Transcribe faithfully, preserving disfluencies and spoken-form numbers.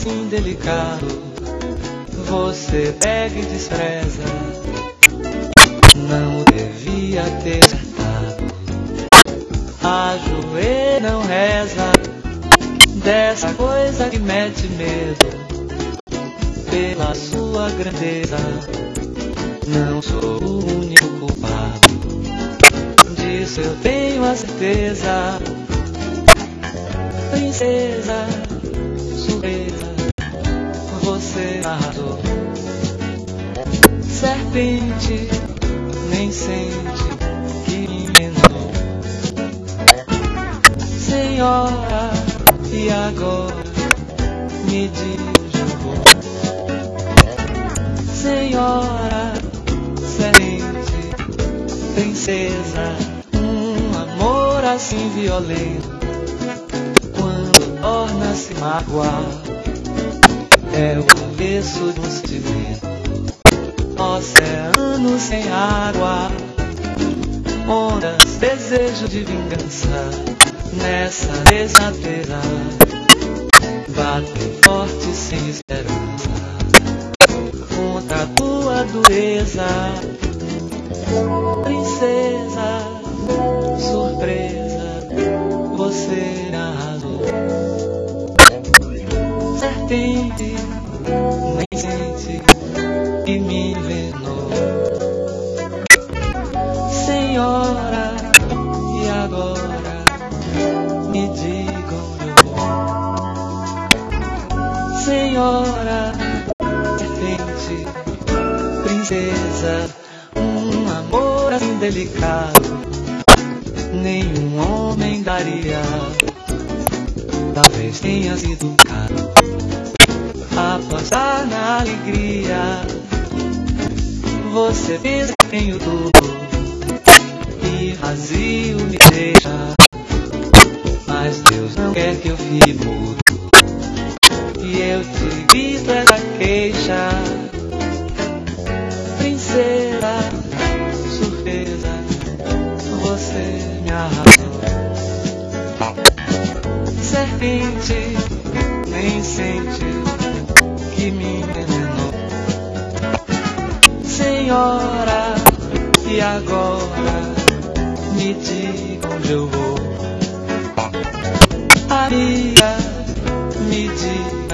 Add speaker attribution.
Speaker 1: assim delicado você pega e despreza. Não devia ter acertado. Ajoelha, não reza dessa coisa que mete medo pela sua grandeza. Não sou o único culpado, disso eu tenho a certeza. Princesa, surpresa, você arrasou. Serpente, nem sente que me enganou. Senhora, e agora me diz o vou. Senhora, serente, princesa, um amor assim violento, quando torna-se mágoa, é o começo de um sentimento. Oceano sem água, ondas, desejo de vingança, nessa desateza, batem forte sem esperança, contra a tua dureza. Princesa, surpresa, você arrasou. Serpente, nem sente que me envenenou. Senhora, e agora me diga onde eu vou. Senhora, serpente, princesa, um amor assim delicado nenhum homem daria. Talvez tenha sido caro apostar na alegria. Você fez que tenho tudo e vazio me deixa, mas Deus não quer que eu fique mudo e eu te grito essa queixa. Princesa, surpresa, você me arrasou. Serpente, nem sente que me envenenou. Senhora, e agora me diga onde eu vou. Amiga, me diga